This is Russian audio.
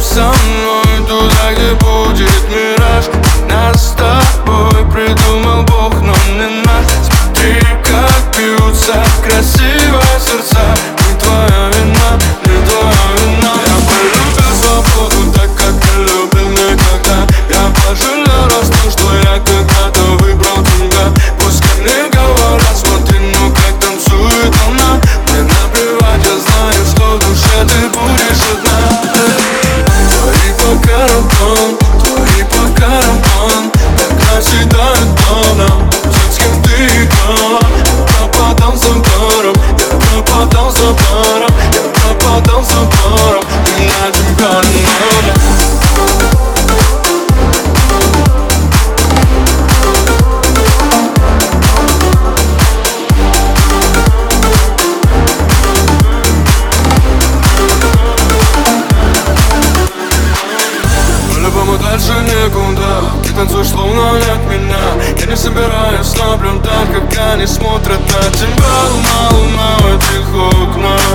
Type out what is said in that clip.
со мной туда, где будет мираж. Нас с тобой придумал Бог, но не наш. Смотри, как бьются красиво сердца. Не твоя вина, не твоя вина. Я полюбил свободу так, как не любил никогда. Я пожалел раз то, что я когда-то выбрал тебя. Пускай мне говорят, смотри, ну как танцует она. Мне наплевать, я знаю, что в душе ты будешь одна. Твои пока роман, твои пока роман. Так наседают тоном, тем, с кем ты играла. Я пропадал за баром, я пропадал за баром, я пропадал за баром. И на тебя не надо. По-любому дальше некуда. Ты танцуешь, словно нет меня. Я не собираюсь наблюдать, как они смотрят на тебя. Луна, луна в этих окнах.